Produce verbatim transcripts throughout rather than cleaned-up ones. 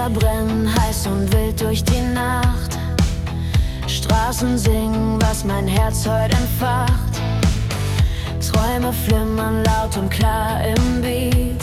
Lichter brennen heiß und wild durch die Nacht. Straßen singen, was mein Herz heute entfacht. Träume flimmern laut und klar im Beat.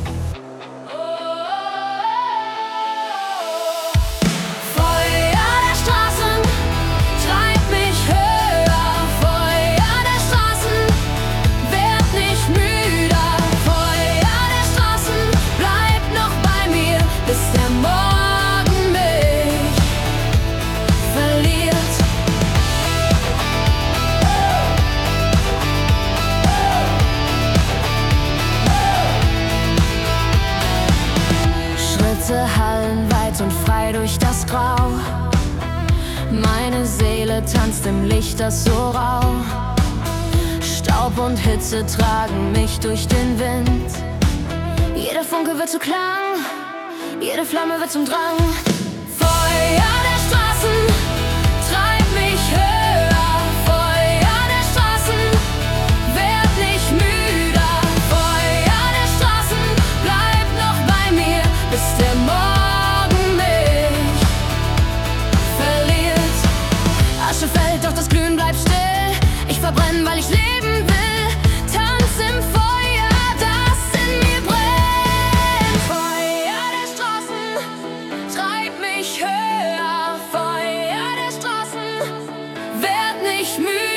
Hallen weit und frei durch das Grau. Meine Seele tanzt im Licht, das so rau. Staub und Hitze tragen mich durch den Wind. Jeder Funke wird zu Klang, jede Flamme wird zum Drang. Feuer der Straßen treibt mich höher. Feuer der Straßen werd nicht müder. Feuer der Straßen bleibt noch bei mir, bis der Morgen mich verliert. Asche fällt, doch das Glühen bleibt still. Ich verbrenne, weil ich leben will. Tanz im Feuer, das in mir brennt. Feuer der Straßen treibt mich höher. Feuer der Straßen werd nicht müde.